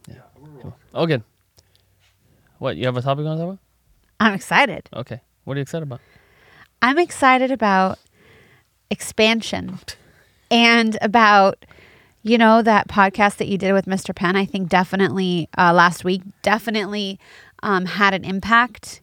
Yeah. Cool. Oh, good. What, you have a topic you want to talk I'm excited. about? Okay. What are you excited about? I'm excited about expansion and about, that podcast that you did with Mr. Penn. I think definitely last week definitely had an impact.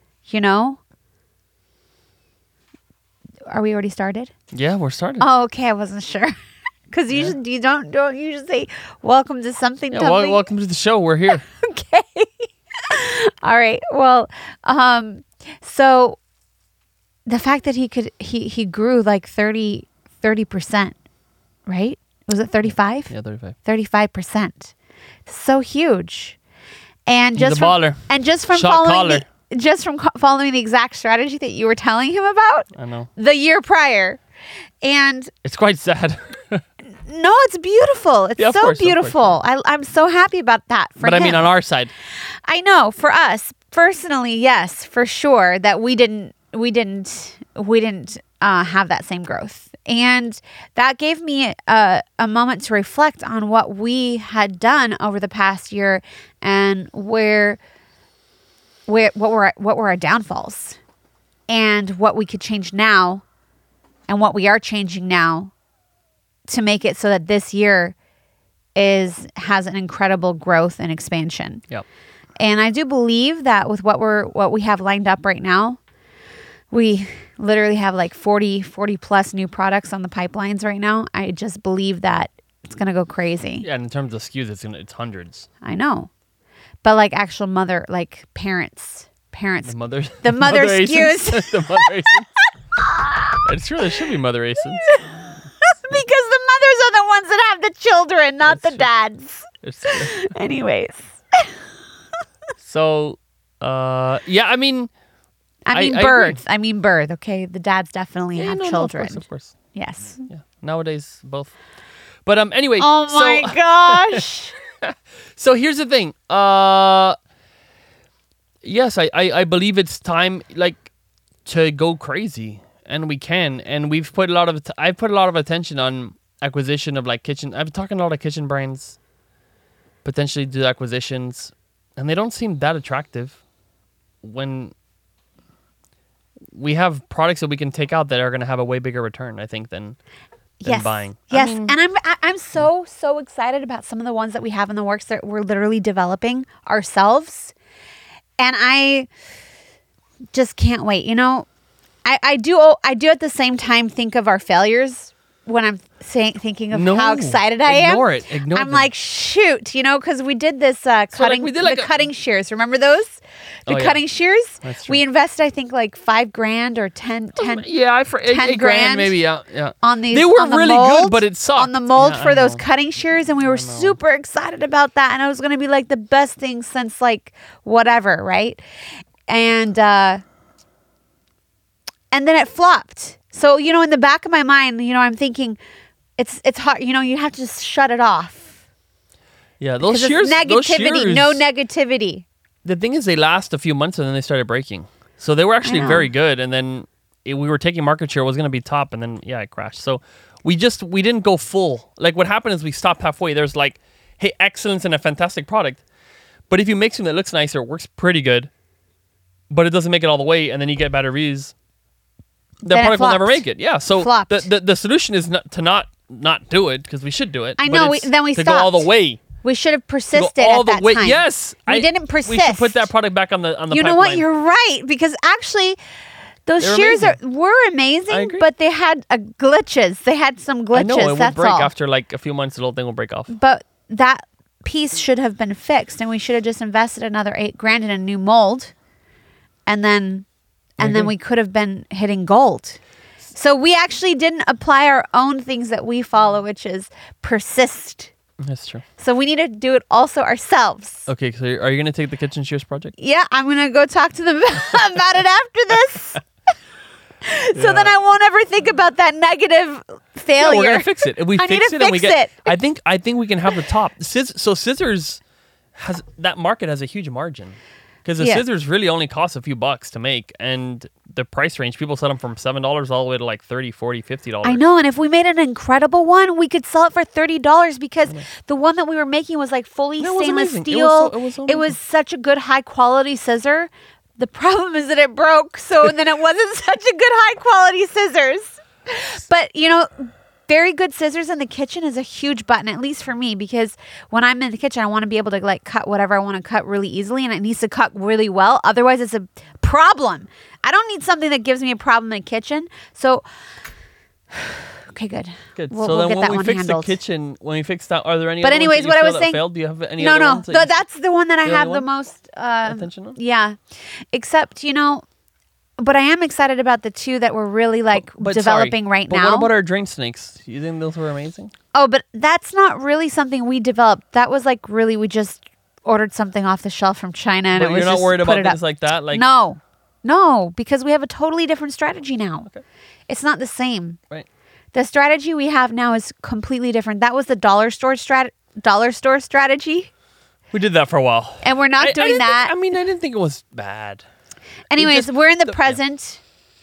Are we already started? Yeah, we're starting. Oh, okay. I wasn't sure. Because you don't usually say welcome to something. Yeah, welcome to the show. We're here. Okay. All right. Well, so the fact that he grew like 30%, right? Was it 35? Yeah, 35. 35%. So huge. And He's a baller. Just from Shot caller. following the exact strategy that you were telling him about I know. the year prior. And It's quite sad. no, it's beautiful. It's Yeah, of so course, of beautiful. I'm so happy about that for But him. I mean, on our side. I know for us personally, yes, for sure that we didn't have that same growth, and that gave me a moment to reflect on what we had done over the past year and what were our downfalls, and what we could change now, and what we are changing now to make it so that this year has an incredible growth and expansion. Yep. And I do believe that with what we have lined up right now, we literally have like 40 plus new products on the pipelines right now. I just believe that it's going to go crazy. Yeah, and in terms of SKUs, it's hundreds. I know. But like actual parents. The mother SKUs. the mother ASINs. It's true. There should be mother ASINs. Because the mothers are the ones that have the children, not That's the true. dads. It's true. Anyways. So, yeah, I mean... I birth. agree. I mean birth, okay? The dads definitely have children. No, of course. Yes. Yeah. Nowadays, both. But anyway. Oh my gosh. So here's the thing. Yes, I believe it's time to go crazy, and we can. And we've put I've put a lot of attention on acquisition of kitchen. I've been talking to a lot of kitchen brands, potentially do acquisitions, and they don't seem that attractive when we have products that we can take out that are going to have a way bigger return, I think, than buying. Yes, and I'm so excited about some of the ones that we have in the works that we're literally developing ourselves, and I just can't wait. I do at the same time think of our failures when I'm thinking of how excited I am. Ignore I'm them. like, shoot, because we did this cutting, we did cutting shears. Remember those? The cutting shears. That's true. We invested, I think, like $5,000 or 10. Yeah, for 10 grand maybe. Yeah. On these, they were on the really mold, good, but it sucked. On the mold Yeah, for I those know. cutting shears, and we were super excited about that, and it was going to be like the best thing since whatever, right? And then it flopped. So in the back of my mind, I'm thinking, it's hard. You have to just shut it off. Yeah, those 'Cause shears. it's Those negativity. shears, No negativity. The thing is, they last a few months and then they started breaking. So they were actually know. very good, and then we were taking market share. It was going to be top, and then it crashed. So we didn't go full. What happened is we stopped halfway. There's hey, excellence and a fantastic product, but if you make something that looks nicer, it works pretty good, but it doesn't make it all the way, and then you get bad reviews, the Then it product will never flopped. make it. Yeah. So Flopped. the solution is not do it, because we should do it. I but know, it's then we to go all the stopped. way. We should have To go persisted all at the that way. time. Yes, We didn't persist. We should put that product back on the You know pipeline. what? You're right, because actually, those They were shears amazing. were I amazing, agree. but they had glitches. They had some glitches. I know, it will that's break all. after a few months. The whole thing will break off. But that piece should have been fixed, and we should have just invested another $8,000 in a new mold, and then we could have been hitting gold. So we actually didn't apply our own things that we follow, which is persist. That's true. So we need to do it also ourselves. Okay, so are you going to take the kitchen shears project? Yeah, I'm going to go talk to them about it after this. So then I won't ever think about that negative failure. Yeah, we're going to fix it. If we I need fix to it and we fix get it. I think we can have the top. So scissors that market has a huge margin. Because the Yeah. scissors really only cost a few bucks to make, and the price range, people sell them from $7 all the way to like $30, $40, $50. I know, and if we made an incredible one, we could sell it for $30 because the one that we were making was like fully No, it was stainless amazing. steel. It was so It was such a good high quality scissor. The problem is that it broke, so then it wasn't such a good high quality scissors. But very good scissors in the kitchen is a huge button, at least for me, because when I'm in the kitchen, I want to be able to like cut whatever I want to cut really easily, and it needs to cut really well. Otherwise, it's a problem. I don't need something that gives me a problem in the kitchen. So, okay, good. Good. We'll So then get when that we one fix handled. the kitchen, when we fix that, are there any But other anyways, ones that what you I feel was that saying- failed? Do you have any No, other no, ones? That that's the one that I the have only the one? most attention on? Yeah, except but I am excited about the two that we're really like But developing sorry, right but now. what about our drain snakes? You think those were amazing? Oh, but that's not really something we developed. That was like really we just ordered something off the shelf from China, and But it was you're not just worried put about it up. things like that? Like, No, because we have a totally different strategy now. Okay. It's not the same. Right. The strategy we have now is completely different. That was the dollar store strategy, We did that for a while. and we're not doing that. I didn't think it was bad. Anyways, just- we're in the yeah. present.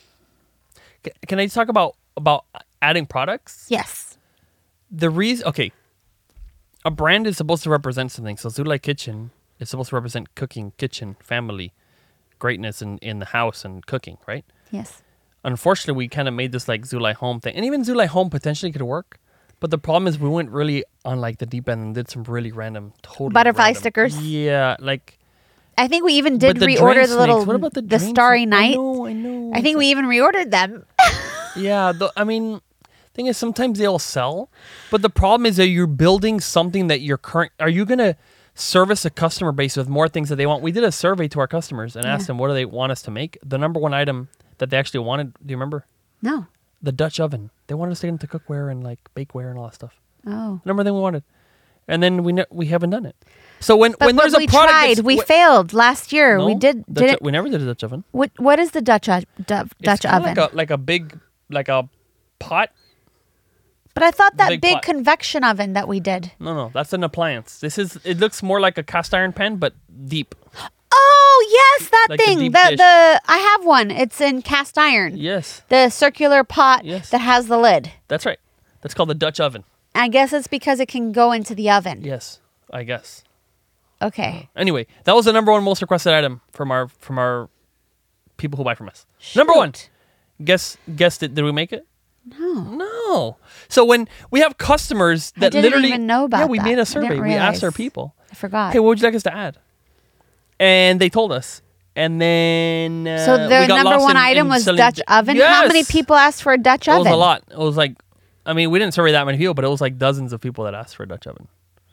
Can I talk about adding products? Yes. The reason, okay, a brand is supposed to represent something. So Zulai Kitchen is supposed to represent cooking, kitchen, family, greatness in the house and cooking, right? Yes. Unfortunately, we kind of made this like Zulai Home thing. And even Zulai Home potentially could work. But the problem is we went really on like the deep end and did some really random, totally Butterfly random- stickers? Yeah, like... I think we even did but the reorder drain the little snakes, what about the drain Starry snakes? Night. I know. I think we even reordered them. Yeah, thing is sometimes they'll sell, but the problem is that you're building something that are you going to service a customer base with more things that they want? We did a survey to our customers and asked them what do they want us to make. The number one item that they actually wanted, do you remember? No. The Dutch oven. They wanted us to get into cookware and like bakeware and all that stuff. Oh. Number thing we wanted. And then we haven't done it. So when But there's we a product tried. that's- We failed last year. No, We did it. We never did a Dutch oven. What is the Dutch It's kinda oven? like a big, like a pot. But I thought that big big pot. convection oven that we did. No, that's an appliance. It looks more like a cast iron pan, but deep. Oh yes, that Like the thing. deep The dish. I have one. It's in cast iron. Yes, The circular pot Yes. that has the lid. that's right. That's called the Dutch oven. I guess it's because it can go into the oven. Yes, I guess. Okay. Anyway, that was the number one most requested item from our people who buy from us. Number one. Shoot. Guess did we make it? No. No. So when we have customers that didn't literally even know about yeah, we that. made I a didn't survey. We asked our realize. people, I forgot. hey, what would you like us to add? And they told us. And then So we the got number lost one in item was selling Dutch oven. How many Yes! people asked for a Dutch It oven? was a lot. It was like, we didn't survey that many people, but it was like dozens of people that asked for a Dutch oven.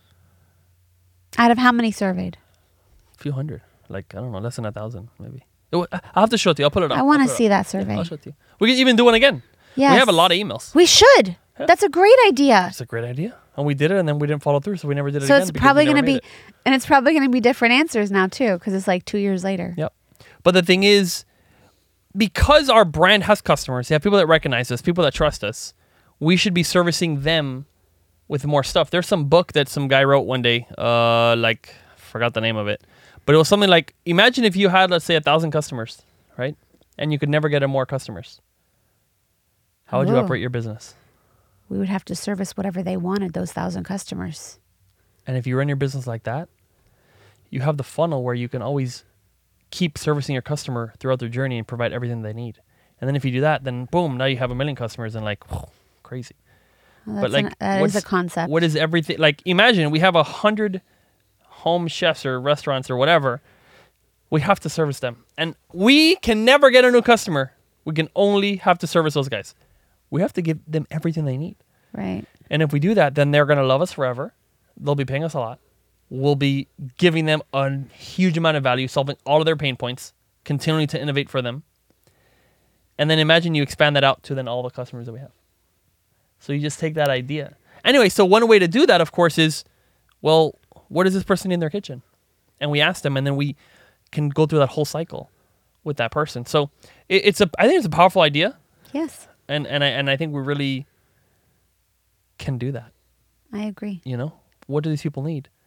Out of how many surveyed? A few hundred. Like, I don't know, less than 1,000 maybe. I'll have to show it to you. I'll put it up. I want I'll to put it see up. that survey. I'll show it to you. We can even do one again. Yes. We have a lot of emails. We should. That's a great idea. It's a great idea. And we did it, and then we didn't follow through, so we never did it So again. it's because probably we never going to made be, it. and it's probably going to be different answers now too, because it's like 2 years later. Yep. But the thing is, because our brand has customers, they have people that recognize us, people that trust us, we should be servicing them with more stuff. There's some book that some guy wrote one day, forgot the name of it, but it was something like, imagine if you had, let's say, 1,000 customers, right? And you could never get more customers. How would you Whoa. operate your business? We would have to service whatever they wanted, those 1,000 customers. And if you run your business like that, you have the funnel where you can always keep servicing your customer throughout their journey and provide everything they need. And then if you do that, then boom, now you have 1 million customers and like, whoa, crazy. Well, But like, that is a concept. What is everything? Like, imagine we have 100 home chefs or restaurants or whatever. We have to service them. And we can never get a new customer. We can only have to service those guys. We have to give them everything they need. Right. And if we do that, then they're going to love us forever. They'll be paying us a lot. We'll be giving them a huge amount of value, solving all of their pain points, continuing to innovate for them. And then imagine you expand that out to then all the customers that we have. So you just take that idea. Anyway, so one way to do that, of course, is, well, what does this person need in their kitchen? And we ask them, and then we can go through that whole cycle with that person. So I think it's a powerful idea. Yes, And I think we really can do that. I agree. You know, what do these people need?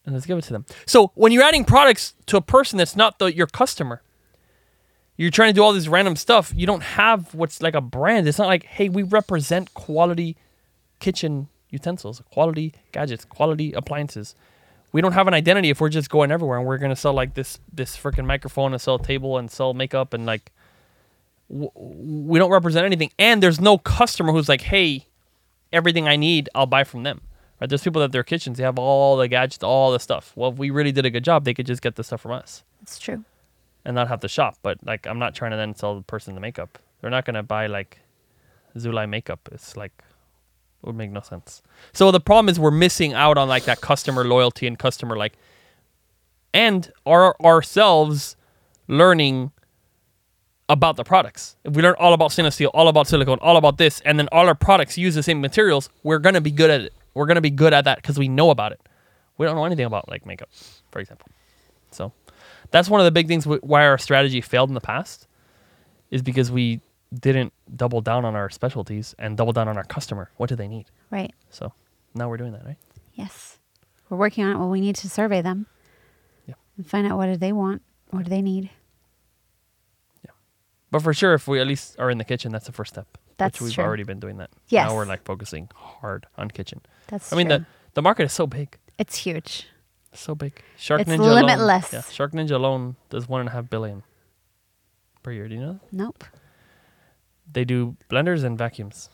and let's give it to them. So when you're adding products to a person that's not your customer, you're trying to do all this random stuff. You don't have what's like a brand. It's not like, hey, we represent quality kitchen utensils, quality gadgets, quality appliances. We don't have an identity if we're just going everywhere and we're going to sell like this freaking microphone and sell a table and sell makeup and like we don't represent anything. And there's no customer who's like, hey, everything I need, I'll buy from them. Right? There's people that their kitchens, they have all the gadgets, all the stuff. Well, if we really did a good job, they could just get the stuff from us. It's true. And not have to shop. But like, I'm not trying to then sell the person the makeup. They're not going to buy like Zulai makeup. It's like, it would make no sense. So the problem is we're missing out on like that customer loyalty and customer like, and ourselves learning about the products. If we learn all about stainless steel, all about silicone, all about this, and then all our products use the same materials, we're going to be good at it. We're going to be good at that because we know about it. We don't know anything about like makeup, for example. So that's one of the big things why our strategy failed in the past is because we didn't double down on our specialties and double down on our customer. What do they need? Right. So now we're doing that, right? Yes. We're working on it. Well, we need to survey them. Yeah. And find out what do they want? What do they need? Yeah. But for sure, if we at least are in the kitchen, that's the first step. That's which we've true. already been doing that. Yes. Now we're like focusing hard on kitchen. That's I mean, true. the market is so big. It's huge. So big. Shark It's Ninja alone. limitless. Yeah, Shark Ninja alone does 1.5 billion per year. Do you know that? Nope. They do blenders and vacuums.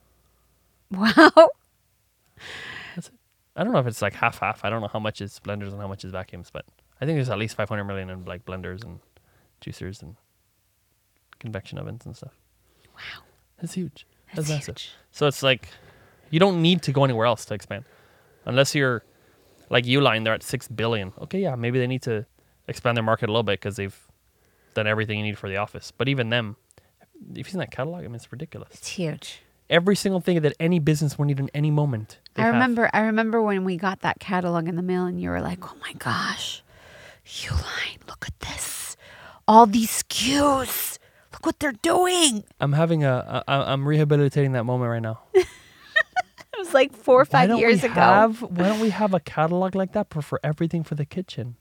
Wow. That's it. I don't know if it's like half. I don't know how much is blenders and how much is vacuums, but I think there's at least 500 million in like blenders and juicers and convection ovens and stuff. Wow. That's huge. That's massive. huge. So it's like you don't need to go anywhere else to expand, unless you're like Uline. They're at 6 billion. Okay, yeah, maybe they need to expand their market a little bit because they've done everything you need for the office. But even them, you've seen that catalog. I mean, it's ridiculous. It's huge. Every single thing that any business will need in any moment. I remember when we got that catalog in the mail and you were like, oh my gosh, Uline, look at this. All these SKUs. Look what they're doing. I'm rehabilitating that moment right now. It was like 4 or 5 years ago. Why don't we have a catalog like that for everything for the kitchen?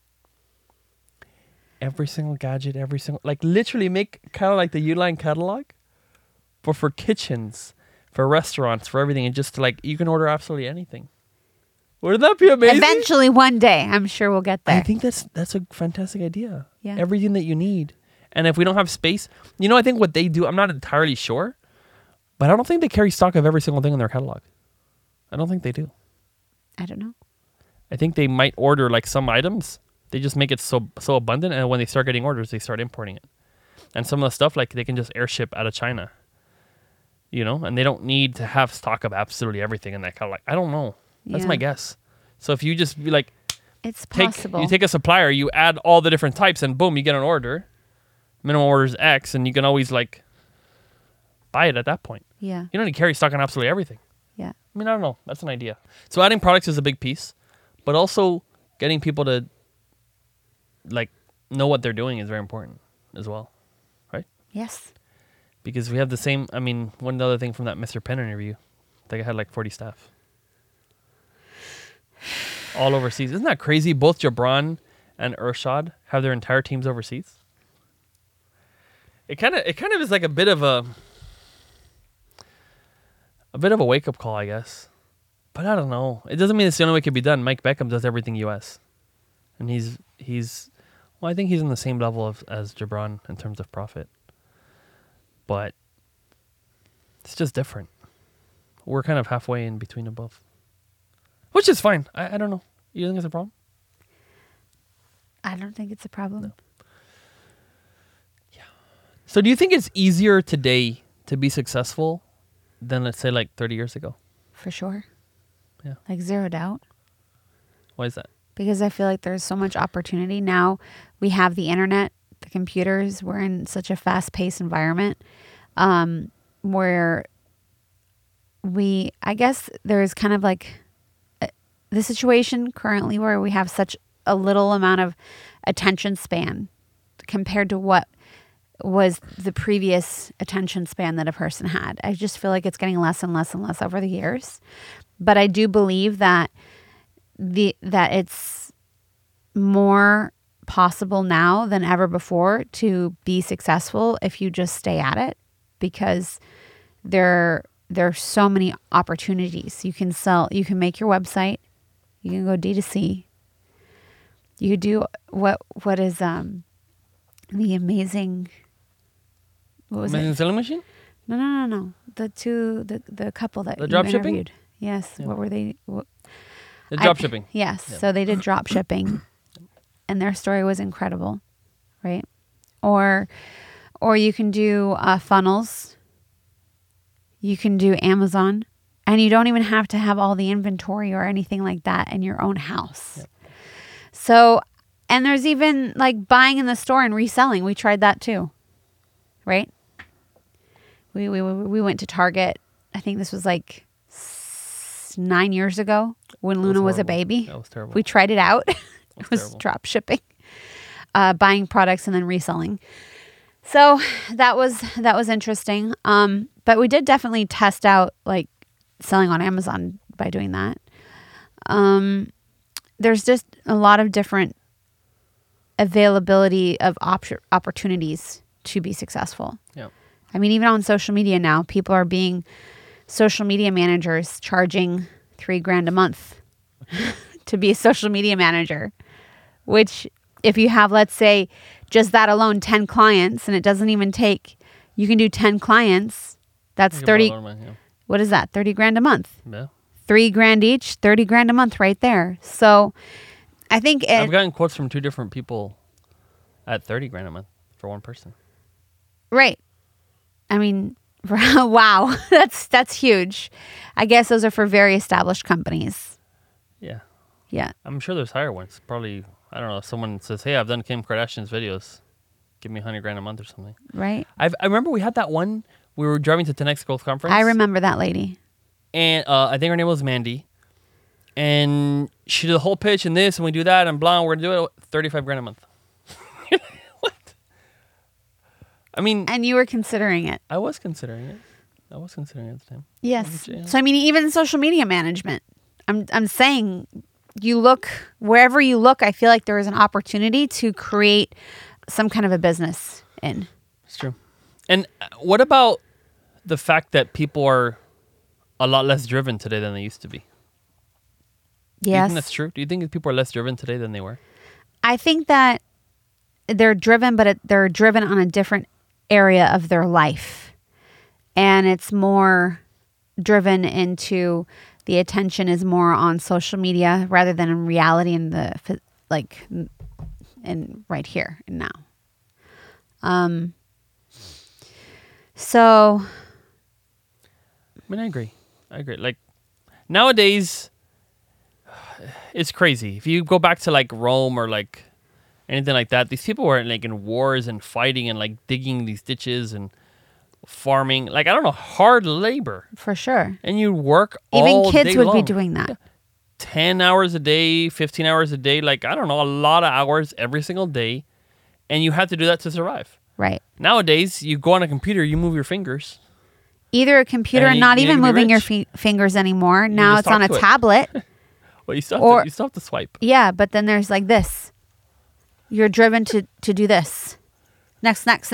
Every single gadget, like literally make kind of like the Uline catalog, but for kitchens, for restaurants, for everything, and just like you can order absolutely anything. Wouldn't that be amazing? Eventually, one day, I'm sure we'll get there. I think that's a fantastic idea. Yeah. Everything that you need. And if we don't have space, I think what they do, I'm not entirely sure, but I don't think they carry stock of every single thing in their catalog. I don't think they do. I don't know. I think they might order like some items. They just make it so abundant, and when they start getting orders, they start importing it. And some of the stuff, like they can just airship out of China, and they don't need to have stock of absolutely everything in that catalog. I don't know. That's my guess. So if you just be like, it's possible. You take a supplier, you add all the different types, and boom, you get an order. Minimum order is X, and you can always like buy it at that point. Yeah. You don't need to carry stock on absolutely everything. Yeah. I mean, I don't know. That's an idea. So adding products is a big piece, but also getting people to like know what they're doing is very important as well, right? Yes. Because we have the same. I mean, one other thing from that Mr. Penn interview, I think I had like 40 staff, all overseas. Isn't that crazy? Both Jabran and Irshad have their entire teams overseas. It kind of is like a bit of a wake up call, I guess. But I don't know. It doesn't mean it's the only way it could be done. Mike Beckham does everything U.S. and he's I think he's in the same level as Jabran in terms of profit. But it's just different. We're kind of halfway in between them both. Which is fine. I don't know. You think it's a problem? I don't think it's a problem. No. Yeah. So do you think it's easier today to be successful than, let's say, like 30 years ago? For sure. Yeah. Like zero doubt. Why is that? Because I feel like there's so much opportunity. Now we have the internet, the computers. We're in such a fast-paced environment where I guess there's kind of like the situation currently where we have such a little amount of attention span compared to what was the previous attention span that a person had. I just feel like it's getting less and less and less over the years. But I do believe that it's more possible now than ever before to be successful if you just stay at it, because there's so many opportunities. You can sell, you can make your website, you can go D2C. You could do what is the amazing, what was Amazing it? Selling Machine? No. The couple that The you drop shipping? interviewed. Yes. Yeah. What were they? The drop shipping. Yes. Yeah. So they did drop shipping, and their story was incredible, right? Or you can do funnels. You can do Amazon, and you don't even have to have all the inventory or anything like that in your own house. Yep. So, and there's even like buying in the store and reselling. We tried that too, right? We went to Target. I think this was like 9 years ago when Luna was a horrible. baby. That was terrible. We tried it out. It was terrible. drop shipping, buying products and then reselling. So that was interesting. But we did definitely test out like selling on Amazon by doing that. There's just a lot of different availability of opportunities to be successful. Yeah. I mean, even on social media now, people are being social media managers, charging $3,000 a month to be a social media manager, which if you have, let's say, just that alone, 10 clients, and it doesn't even take, you can do 10 clients. That's You can 30. buy a lot of money, What is that? $30,000 a month. yeah. $3,000 each, $30,000 a month right there. So I think I've gotten quotes from 2 different people at $30,000 a month for one person. right. I mean, wow, that's huge. I guess those are for very established companies. Yeah. Yeah. I'm sure there's higher ones. Probably, I don't know, if someone says, hey, I've done Kim Kardashian's videos. Give me $100,000 a month or something. Right. I remember we had that one. We were driving to the next Growth Conference. I remember that lady. And I think her name was Mandy. And she did the whole pitch and this, and we do that, and blah, and we're going to do it $35,000 a month. What? I mean, And you were considering it. I was considering it. I was considering it at the time. Yes. Yeah. So I mean, even social media management. I'm saying, you look wherever you look. I feel like there is an opportunity to create some kind of a business in. It's true. And what about the fact that people are a lot less driven today than they used to be? Do you Yes. think that's true? Do you think that people are less driven today than they were? I think that they're driven, but they're driven on a different area of their life, and it's more driven into the attention is more on social media rather than in reality in the in right here and now. So I mean, I agree. Like, nowadays, it's crazy. If you go back to, like, Rome or, like, anything like that, these people were, like, in wars and fighting and, like, digging these ditches and farming. Like, I don't know, hard labor. for sure, And you work even all kids day would be long. doing that. 10 hours a day, 15 hours a day. Like, I don't know, a lot of hours every single day. And you have to do that to survive. Right. Nowadays, you go on a computer, you move your fingers. Either a computer, And not you even can be moving your rich. fingers anymore. Now just it's on a talk to it. tablet. Well, you still Or- have, you still have to swipe. Yeah, but then there's like this. You're driven to do this. Next. I've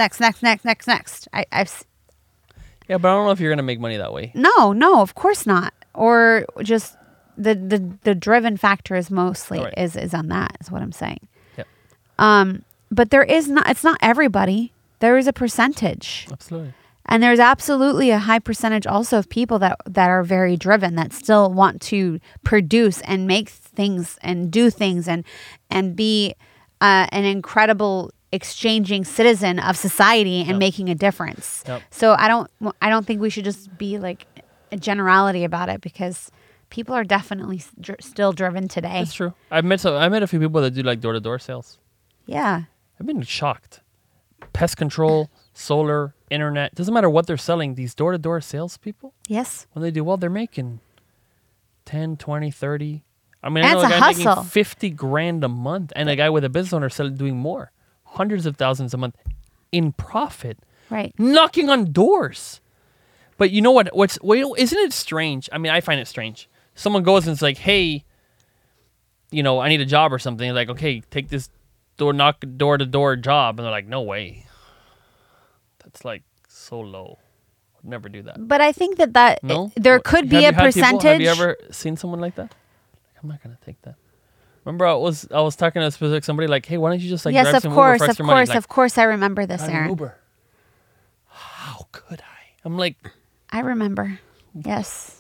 Yeah, but I don't know if you're going to make money that way. no, of course not. Or just the driven factor is mostly Right. is on that, is what I'm saying. Yep. But there is not, it's not everybody. There is a percentage. Absolutely. And there's absolutely a high percentage also of people that are very driven, that still want to produce and make things and do things and be an incredible exchanging citizen of society and Yep. making a difference. Yep. So I don't think we should just be like a generality about it, because people are definitely still driven today. That's true. I met a few people that do like door-to-door sales. Yeah. I've been shocked. Pest control, solar, internet. Doesn't matter what they're selling. These door-to-door salespeople, Yes. when they do well, they're making 10, 20, 30. I mean, I And know a it's a guy hustle. making $50,000 a month, and a guy with a business owner doing more, hundreds of thousands a month in profit, Right. knocking on doors. But you know what? Isn't it strange? I mean, I find it strange. Someone goes and it's like, hey, I need a job or something. Like, okay, take this door to door job, and they're like, no way. That's like so low. Would never do that. But I think that No, there could be a percentage. Have you ever seen someone like that? Like, I'm not gonna take that. Remember, I was talking to a specific somebody like, hey, why don't you just like yes, grab of some course, Uber for of extra course, money? Like, of course, I remember this, "Got an Aaron. Uber. How could I? I'm like, I remember. Yes.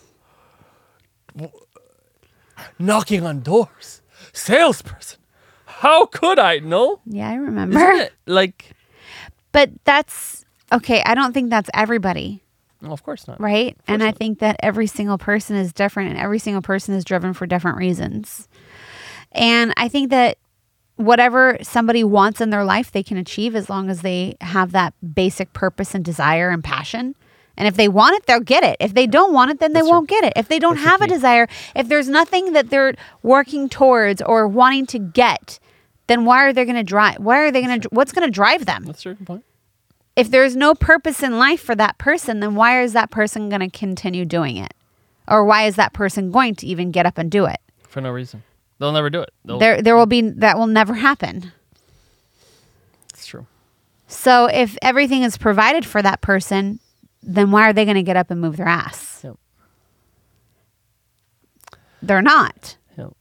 knocking on doors, salesperson. How could I? No, Yeah, I remember. isn't it? Like, But that's okay. I don't think that's everybody, no, of course not. right? And I not. think that every single person is different, and every single person is driven for different reasons. And I think that whatever somebody wants in their life, they can achieve as long as they have that basic purpose and desire and passion. And if they want it, they'll get it. If they don't want it, then they That's won't get it. If they don't That's the have a key. desire, if there's nothing that they're working towards or wanting to get, then why are they going to drive? What's going to drive them? That's a certain point. If there's no purpose in life for that person, then why is that person going to continue doing it? Or why is that person going to even get up and do it? For no reason. They'll never do it. That will never happen. It's true. So if everything is provided for that person, then why are they going to get up and move their ass? Yep. They're not. Yep.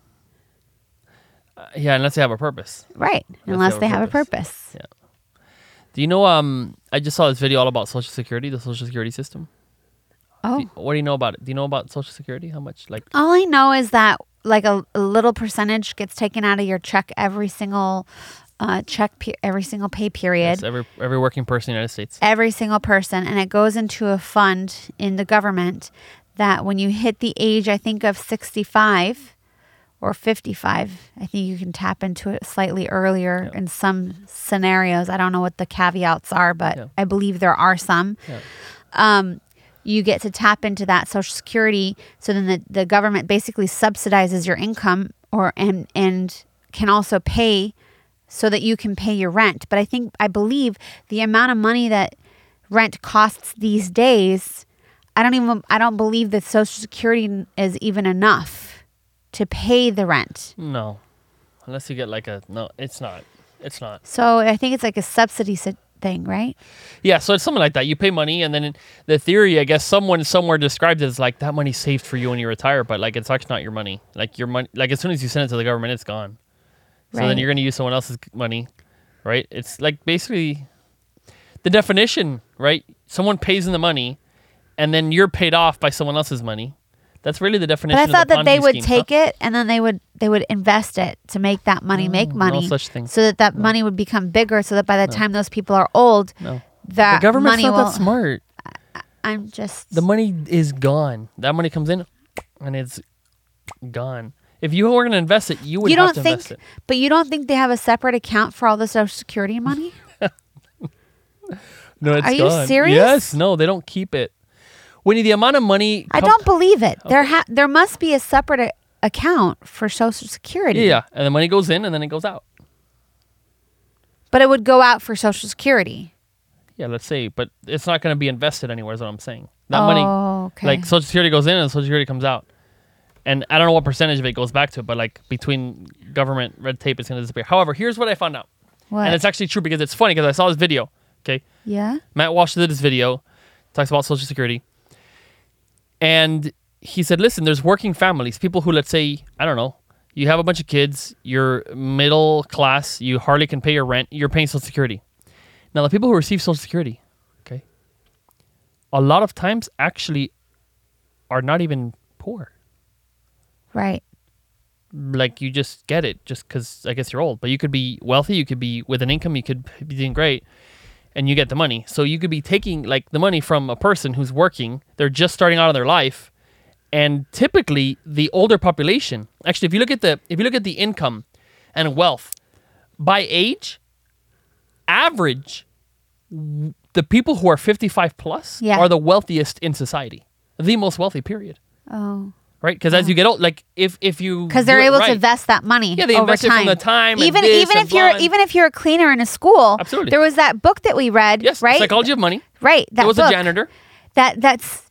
Yeah, unless they have a purpose. Right. Unless they have a purpose. Yeah. Do you know? I just saw this video all about Social Security, the Social Security system. Oh. What do you know about it? Do you know about Social Security? How much? Like, All I know is that like a little percentage gets taken out of your check every single every single pay period. yes, every working person in the United States. Every single person, and it goes into a fund in the government that when you hit the age, I think of 65 or 55, I think you can tap into it slightly earlier in some scenarios. I don't know what the caveats are, but I believe there are some. Yeah. You get to tap into that Social Security, so then the government basically subsidizes your income and can also pay so that you can pay your rent. But I believe the amount of money that rent costs these days, I don't believe that Social Security is even enough to pay the rent. No, unless you get like no, it's not. It's not. So I think it's like a subsidy thing, right? Yeah, so it's something like that. You pay money, and then the theory, I guess, someone somewhere described it as like that money's saved for you when you retire, but like it's actually not your money. Like your money, like as soon as you send it to the government, it's gone. So then you're going to use someone else's money, right? It's like basically the definition, right? Someone pays in the money, and then you're paid off by someone else's money. That's really the definition. But I thought of the that they Ponzi would scheme, take it and then they would invest it to make that money make money. No such thing. So that money would become bigger, so that by the time those people are old, No. that The government's money not will. that smart. I'm just. The money is gone. That money comes in, and it's gone. If you were going to invest it, you would You have don't to think, invest it. but you don't think they have a separate account for all the Social Security money? No, it's Are you gone. serious? Yes. No, they don't keep it. When the amount of money... I don't believe it. There must be a separate account for Social Security. Yeah, and the money goes in, and then it goes out. But it would go out for Social Security. Yeah, let's say, but it's not going to be invested anywhere is what I'm saying. That money, okay. like Social Security goes in and Social Security comes out. And I don't know what percentage of it goes back to it, but like between government red tape, it's going to disappear. However, here's what I found out. What? And it's actually true because it's funny because I saw this video, okay? Yeah? Matt Walsh did this video, talks about Social Security. And he said, listen, there's working families, people who, let's say, I don't know, you have a bunch of kids, you're middle class, you hardly can pay your rent, you're paying Social Security. Now, the people who receive Social Security, okay, a lot of times actually are not even poor. Right. Like, you just get it just because I guess you're old. But you could be wealthy, you could be with an income, you could be doing great, and you get the money. So you could be taking, like, the money from a person who's working, they're just starting out in their life, and typically the older population, actually, if you look at the income and wealth by age, average, the people who are 55 plus are the wealthiest in society, the most wealthy, period. Oh. Right, because as you get old, like if you because they're able to invest that money. Yeah, they over invest it time. from the time. Even and this even and if you're blah. even if you're a cleaner in a school. Absolutely. There was that book that we read. Yes, right. Psychology of Money. Right. That There was book, a janitor. That's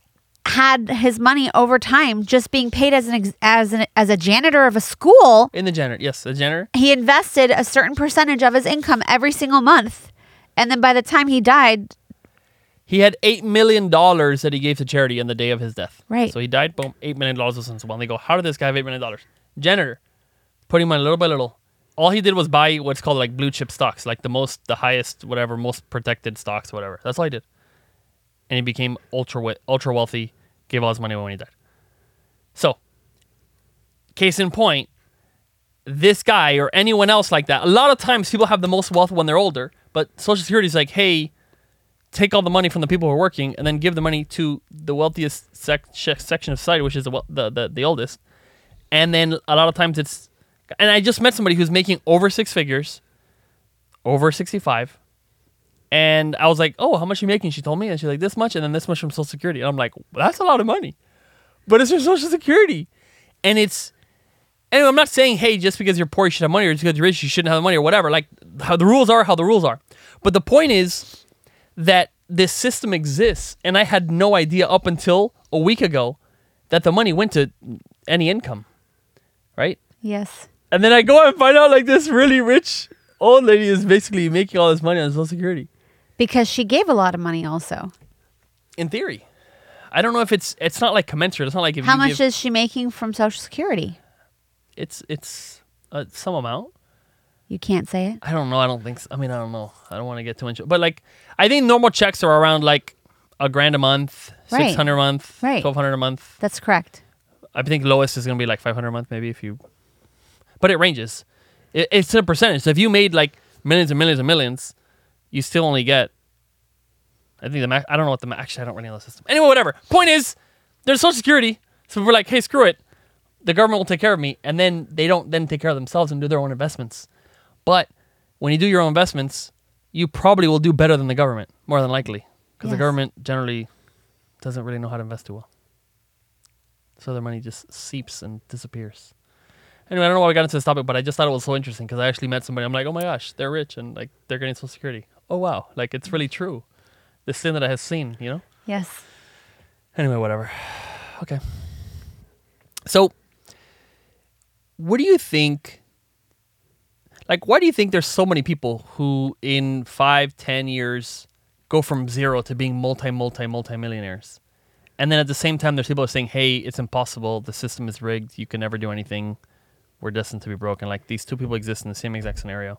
had his money over time just being paid as a janitor of a school. In the janitor, yes, the janitor. He invested a certain percentage of his income every single month. And then by the time he died, he had $8 million that he gave to charity on the day of his death. Right. So he died, boom, $8 million was in someone. They go, how did this guy have $8 million? Janitor, putting money little by little. All he did was buy what's called like blue chip stocks, like the highest, whatever, most protected stocks, whatever. That's all he did. And he became ultra wealthy, gave all his money away when he died. So, case in point, this guy or anyone else like that, a lot of times people have the most wealth when they're older, but Social Security is like, hey, take all the money from the people who are working and then give the money to the wealthiest section of society, which is the oldest. And then a lot of times it's... And I just met somebody who's making over 6 figures, over 65. And I was like, oh, how much are you making? She told me. And she's like, this much and then this much from Social Security. And I'm like, well, that's a lot of money. But it's your Social Security. And it's... Anyway, I'm not saying, hey, just because you're poor, you should have money, or just because you're rich, you shouldn't have money, or whatever. Like, how the rules are, how the rules are. But the point is that this system exists, and I had no idea up until a week ago that the money went to any income, right? yes. And then I go and find out, like, this really rich old lady is basically making all this money on Social Security. Because she gave a lot of money also. In theory. I don't know if it's not like commensurate. It's not like if How you much give, is she making from Social Security? It's some amount. You can't say it? I don't know. I don't think so. I mean, I don't know. I don't want to get too into it. But, like, I think normal checks are around, like, $1,000 a month, Right. $600 a month, Right. $1,200 a month. That's correct. I think lowest is going to be, like, $500 a month, maybe, if you... But it ranges. It's a percentage. So if you made, like, millions and millions and millions, you still only get... I think the max... I don't know what the max... Actually, I don't really know the system. Anyway, whatever. Point is, there's Social Security. So we're like, hey, screw it. The government will take care of me. And then they don't then take care of themselves and do their own investments. But when you do your own investments, you probably will do better than the government, more than likely. Because the Yes. government generally doesn't really know how to invest too well. So their money just seeps and disappears. Anyway, I don't know why we got into this topic, but I just thought it was so interesting because I actually met somebody. I'm like, oh my gosh, they're rich and like they're getting Social Security. Oh wow, like it's really true. This thing that I have seen, you know? Yes. Anyway, whatever. Okay. So, what do you think? Like, why do you think there's so many people who in 5-10 years go from zero to being multi-millionaires? And then at the same time, there's people who are saying, hey, it's impossible. The system is rigged. You can never do anything. We're destined to be broken. Like, these two people exist in the same exact scenario.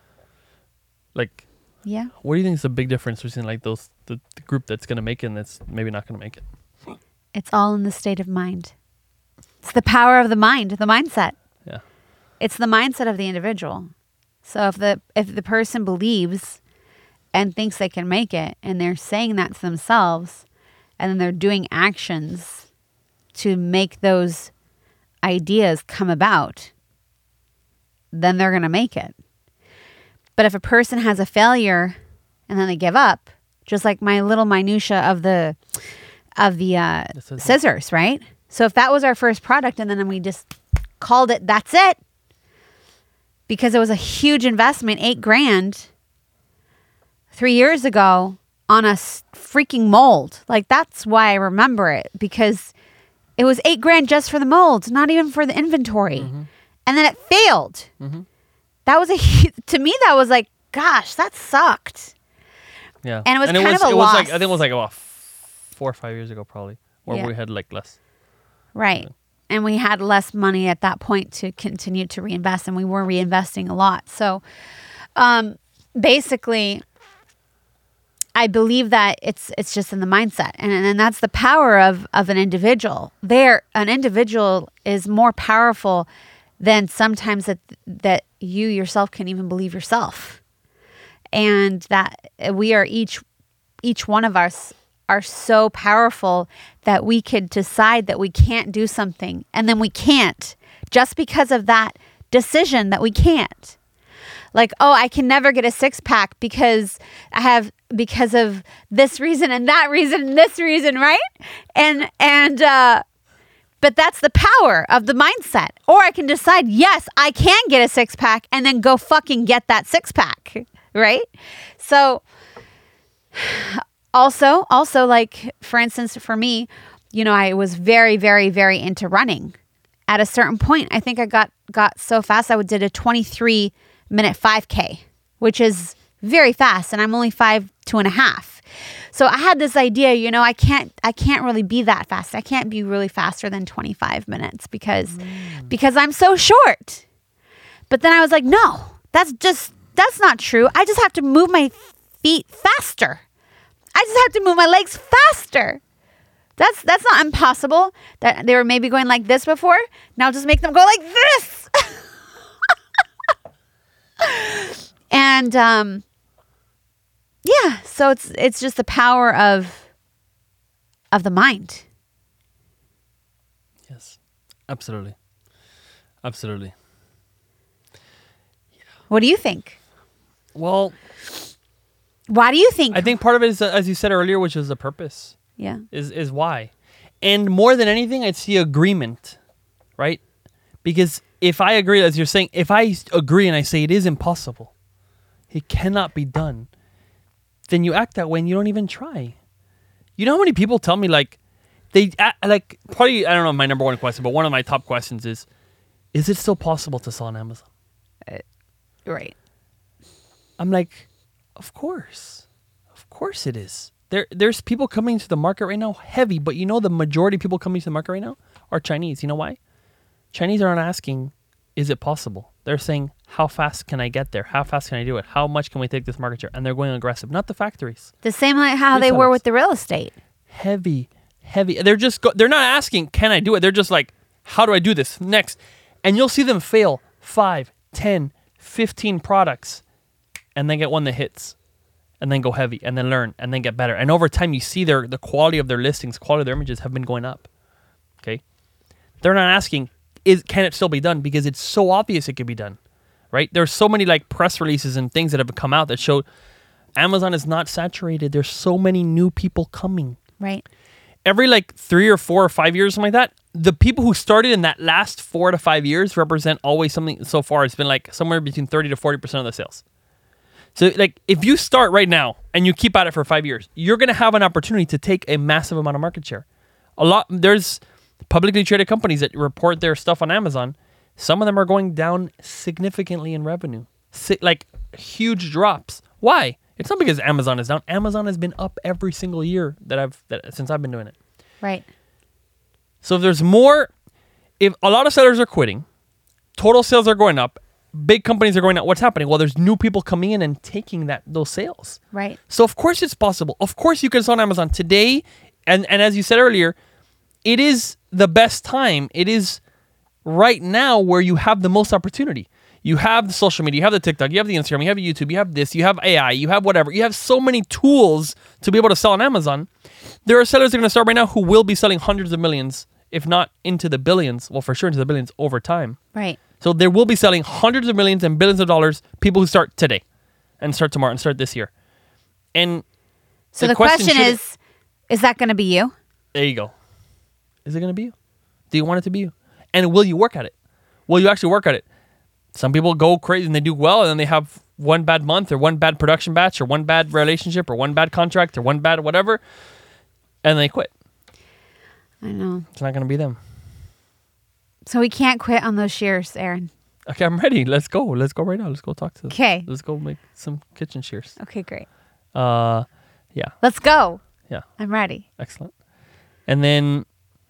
Like, Yeah. what do you think is the big difference between, like, the group that's going to make it and that's maybe not going to make it? It's all in the state of mind. It's the power of the mind, the mindset. Yeah. It's the mindset of the individual. So if the person believes and thinks they can make it and they're saying that to themselves and then they're doing actions to make those ideas come about, then they're going to make it. But if a person has a failure and then they give up, just like my little minutia of the scissors, right? So if that was our first product and then we just called it, that's it. Because it was a huge investment, $8,000 3 years ago on a freaking mold. Like that's why I remember it, because it was $8,000 just for the molds, not even for the inventory. Mm-hmm. And then it failed. Mm-hmm. That was to me, that was like, gosh, that sucked. Yeah. And it was kind of a it was loss. like, I think it was like about 4 or 5 years ago, probably, where Yeah. we had like less. Right. And we had less money at that point to continue to reinvest, and we were reinvesting a lot. So basically, I believe that it's just in the mindset. And that's the power of an individual. An individual is more powerful than sometimes that you yourself can even believe yourself. And that we are each one of us are so powerful that we could decide that we can't do something, and then we can't just because of that decision that we can't. Like, oh, I can never get a 6-pack because of this reason and that reason and this reason, right? But that's the power of the mindset. Or I can decide, yes, I can get a 6-pack and then go fucking get that 6-pack, right? So also like, for instance, for me, I was very, very, very into running. At a certain point, I think I got so fast I did a 23-minute 5K, which is very fast, and I'm only 5'2.5". So I had this idea, I can't really be that fast. I can't be really faster than 25 minutes because I'm so short. But then I was like, no, that's not true. I just have to move my feet faster. I just have to move my legs faster. That's not impossible. That they were maybe going like this before. Now just make them go like this. And yeah, so it's just the power of the mind. Yes, absolutely. Absolutely. What do you think? Well, why do you think? I think part of it is, as you said earlier, which is the purpose. Yeah. Is why. And more than anything, I'd see agreement, right? Because if I agree, as you're saying, if I agree and I say it is impossible, it cannot be done, then you act that way and you don't even try. You know how many people tell me probably, I don't know my number one question, but one of my top questions is it still possible to sell on Amazon? Right. I'm like, of course it is. There's people coming to the market right now heavy, but the majority of people coming to the market right now are Chinese. You know why? Chinese aren't asking, is it possible? They're saying, how fast can I get there? How fast can I do it? How much can we take this market share? And they're going aggressive, not the factories. The same like how they were with the real estate. Heavy. They're not asking, can I do it? They're just like, how do I do this next? And you'll see them fail 5, 10, 15 products and then get one that hits. And then go heavy, and then learn, and then get better. And over time, you see the quality of their listings, quality of their images have been going up. Okay, they're not asking, can it still be done? Because it's so obvious it could be done, right? There's so many press releases and things that have come out that show Amazon is not saturated. There's so many new people coming. Right. Every 3 or 4 or 5 years, something like that, the people who started in that last 4 to 5 years represent always something. So far, it's been somewhere between 30 to 40% of the sales. So, if you start right now and you keep at it for 5 years, you're going to have an opportunity to take a massive amount of market share. There's publicly traded companies that report their stuff on Amazon. Some of them are going down significantly in revenue, huge drops. Why? It's not because Amazon is down. Amazon has been up every single year since I've been doing it. Right. So if a lot of sellers are quitting, total sales are going up. Big companies are going out. What's happening? Well, there's new people coming in and taking those sales. Right. So of course it's possible. Of course you can sell on Amazon today. And as you said earlier, it is the best time. It is right now where you have the most opportunity. You have the social media, you have the TikTok, you have the Instagram, you have the YouTube, you have this, you have AI, you have whatever. You have so many tools to be able to sell on Amazon. There are sellers that are going to start right now who will be selling hundreds of millions, if not into the billions. Well, for sure into the billions over time. Right. So there will be selling hundreds of millions and billions of dollars, people who start today and start tomorrow and start this year. And so the question is that going to be you? There you go. Is it going to be you? Do you want it to be you? And will you work at it? Will you actually work at it? Some people go crazy and they do well, and then they have one bad month or one bad production batch or one bad relationship or one bad contract or one bad whatever, and they quit. I know. It's not going to be them. So we can't quit on those shears, Aaron. Okay, I'm ready. Let's go. Let's go right now. Let's go talk to them. Okay. Let's go make some kitchen shears. Okay, great. Yeah. Let's go. Yeah. I'm ready. Excellent. And then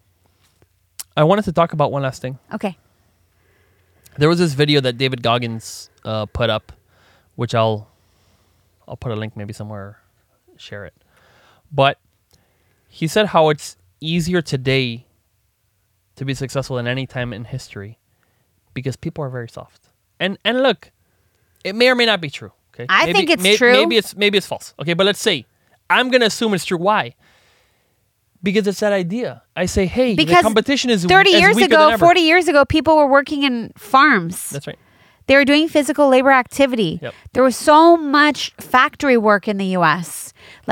I wanted to talk about one last thing. Okay. There was this video that David Goggins put up, which I'll put a link maybe somewhere, share it. But he said how it's easier today to be successful than any time in history because people are very soft. And look, it may or may not be true. Okay, I think it's true. Maybe it's false. Okay, but let's say I'm gonna assume it's true. Why? Because it's that idea. I say, hey, because the competition is 30 years weaker ago, than ever. 40 years ago, people were working in farms. That's right. They were doing physical labor activity. Yep. There was so much factory work in the U.S.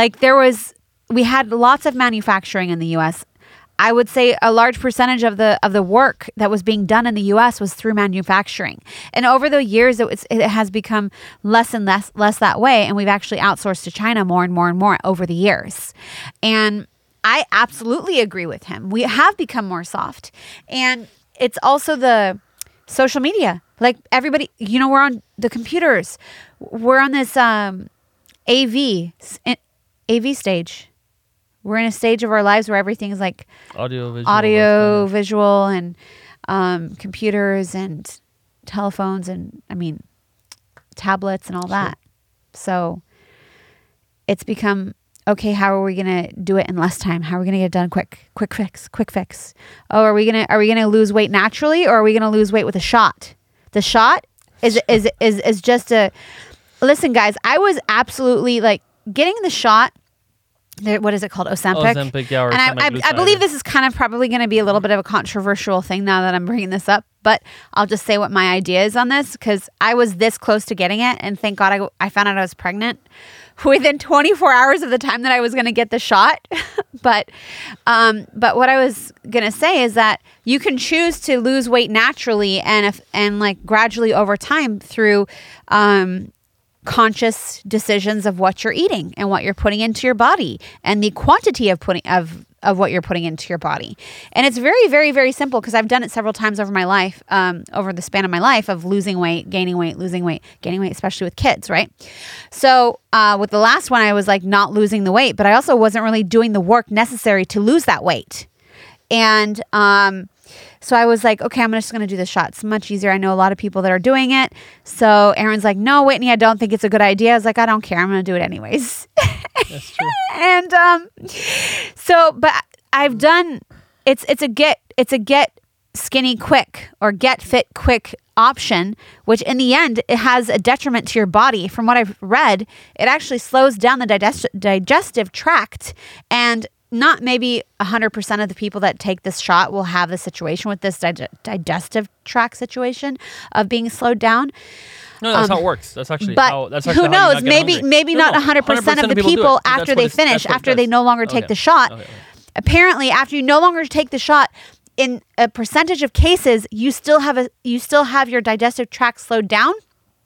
We had lots of manufacturing in the U.S. I would say a large percentage of the work that was being done in the U.S. was through manufacturing. And over the years, it has become less and less that way. And we've actually outsourced to China more and more and more over the years. And I absolutely agree with him. We have become more soft. And it's also the social media. Like everybody, we're on the computers. We're on this AV stage. We're in a stage of our lives where everything is like audio, visual, and computers and telephones and tablets and all that. So it's become, okay, how are we going to do it in less time? How are we going to get it done quick fix? Oh, are we going to lose weight naturally, or are we going to lose weight with a shot? The shot is just listen, guys, I was absolutely like getting the shot. What is it called? Ozempic. Yeah. And I believe this is kind of probably going to be a little bit of a controversial thing now that I'm bringing this up, but I'll just say what my idea is on this, because I was this close to getting it, and thank God I found out I was pregnant within 24 hours of the time that I was going to get the shot. But what I was going to say is that you can choose to lose weight naturally and like gradually over time through conscious decisions of what you're eating and what you're putting into your body and the quantity of what you're putting into your body. And it's very, very, very simple, because I've done it several times over my life, over the span of my life, of losing weight, gaining weight, losing weight, gaining weight, especially with kids, right? So with the last one, I was like not losing the weight, but I also wasn't really doing the work necessary to lose that weight. And so I was like, okay, I'm just going to do the shot. It's much easier. I know a lot of people that are doing it. So Aaron's like, no, Whitney, I don't think it's a good idea. I was like, I don't care. I'm going to do it anyways. That's true. And but I've done, it's a get skinny quick or get fit quick option, which in the end, it has a detriment to your body. From what I've read, it actually slows down the digestive tract, and not maybe 100% of the people that take this shot will have the situation with this digestive tract situation of being slowed down. No, that's how it works. That's actually who knows? Maybe not 100% of the people after they finish, after they no longer take the shot. Okay. Apparently, after you no longer take the shot, in a percentage of cases, you still have your digestive tract slowed down.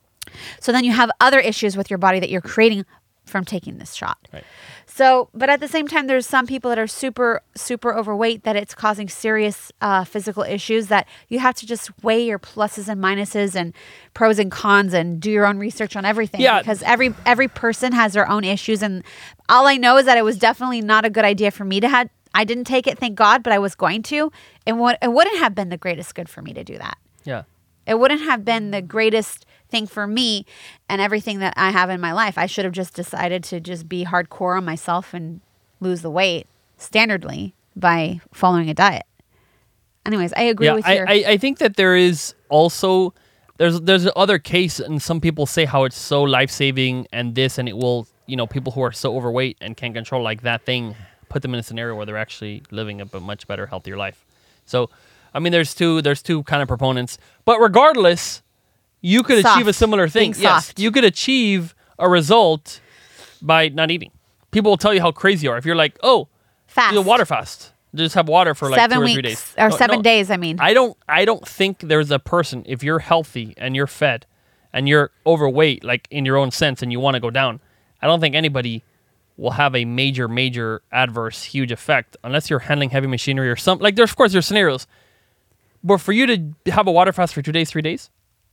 So then you have other issues with your body that you're creating from taking this shot. Right. So, but at the same time, there's some people that are super, super overweight that it's causing serious physical issues that you have to just weigh your pluses and minuses and pros and cons and do your own research on everything. Yeah. Because every person has their own issues. And all I know is that it was definitely not a good idea for me to have. I didn't take it, thank God, but I was going to. And it wouldn't have been the greatest good for me to do that. Yeah. It wouldn't have been the greatest thing for me and everything that I have in my life. I should have just decided to just be hardcore on myself and lose the weight standardly by following a diet. Anyways, I agree with you. I think that there is also there's other case, and some people say how it's so life-saving and this, and it will, people who are so overweight and can't control like that thing, put them in a scenario where they're actually living a much better, healthier life. So, there's two kind of proponents, but regardless, you could achieve a similar thing. Yes, you could achieve a result by not eating. People will tell you how crazy you are. If you're like, fast, do a water fast. Just have water for like 7 2 or weeks 3 days. Or 7 days, I mean. I don't think there's a person, if you're healthy and you're fed and you're overweight, like in your own sense, and you want to go down, I don't think anybody will have a major adverse, huge effect unless you're handling heavy machinery or something. Like there's scenarios. But for you to have a water fast for 2 days, 3 days,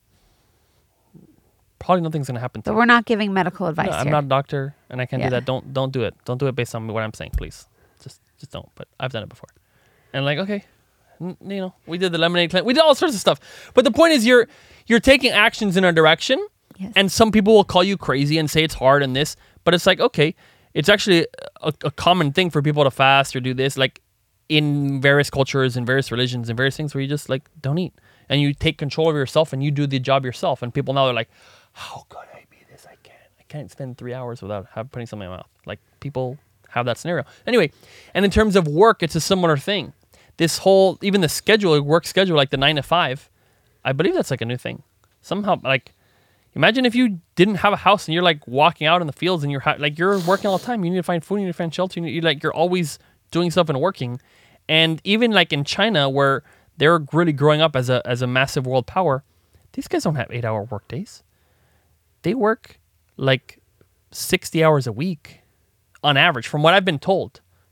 probably nothing's going to happen to you. But we're not giving medical advice here. I'm not a doctor, and I can't do that. Don't do it. Don't do it based on what I'm saying, please. Just don't. But I've done it before. And like, okay, we did the lemonade cleanse. We did all sorts of stuff. But the point is you're taking actions in a direction, yes. And some people will call you crazy and say it's hard and this. But it's like, okay, it's actually a common thing for people to fast or do this. Like, in various cultures and various religions and various things where you just like don't eat and you take control of yourself and you do the job yourself. And people now are like, how could I be this? I can't spend 3 hours without putting something in my mouth. Like people have that scenario. Anyway, and in terms of work, it's a similar thing. This whole, even the work schedule, like the 9 to 5, I believe that's like a new thing. Somehow, like, imagine if you didn't have a house and you're like walking out in the fields and you're you're working all the time. You need to find food, you need to find shelter. You're always doing stuff and working. And even like in China, where they're really growing up as a massive world power, these guys don't have 8-hour work days. They work like 60 hours a week on average, from what I've been told.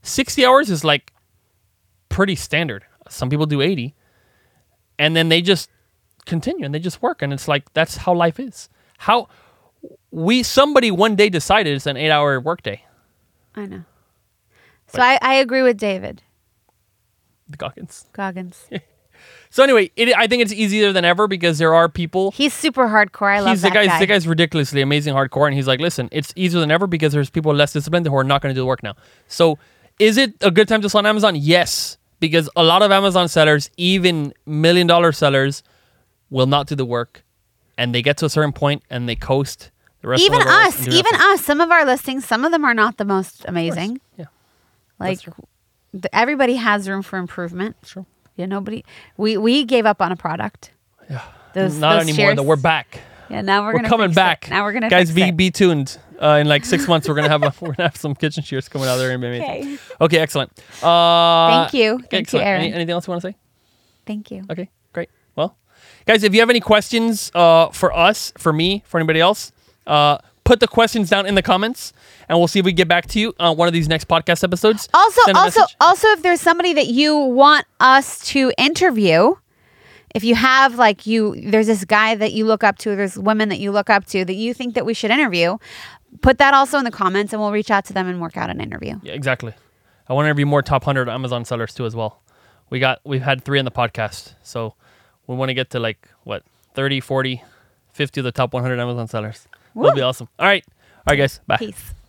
60 hours is like pretty standard. Some people do 80, and then they just continue and they just work, and it's like that's how life is. Somebody one day decided it's an 8-hour workday. I know. So I agree with David Goggins. So anyway, I think it's easier than ever because there are people. He's super hardcore. I love that guy. The guy's ridiculously amazing hardcore, and he's like, listen, it's easier than ever because there's people less disciplined who are not going to do the work now. So is it a good time to sell on Amazon? Yes, because a lot of Amazon sellers, even $1 million sellers, will not do the work, and they get to a certain point and they coast. The rest Even of the world us, even us. Some of our listings, some of them are not the most amazing. Yeah, like everybody has room for improvement. True. Yeah, we gave up on a product. Yeah, those anymore. shares. Though we're back. Yeah, now we're coming back. Now we're gonna guys, fix it. be tuned. In like 6 months, we're gonna have some kitchen shears coming out there. Okay, excellent. Thank you, Excellent. Aaron. Anything else you want to say? Thank you. Okay, great. Well, guys, if you have any questions for us, for me, for anybody else, put the questions down in the comments, and we'll see if we get back to you on one of these next podcast episodes. Also, if there's somebody that you want us to interview, if you have there's this guy that you look up to, there's women that you look up to that you think that we should interview, put that also in the comments, and we'll reach out to them and work out an interview. Yeah, exactly. I want to interview more top 100 Amazon sellers too as well. We've had 3 on the podcast, so we want to get to 30, 40, 50 of the top 100 Amazon sellers. That'll be awesome. All right, guys. Bye. Peace.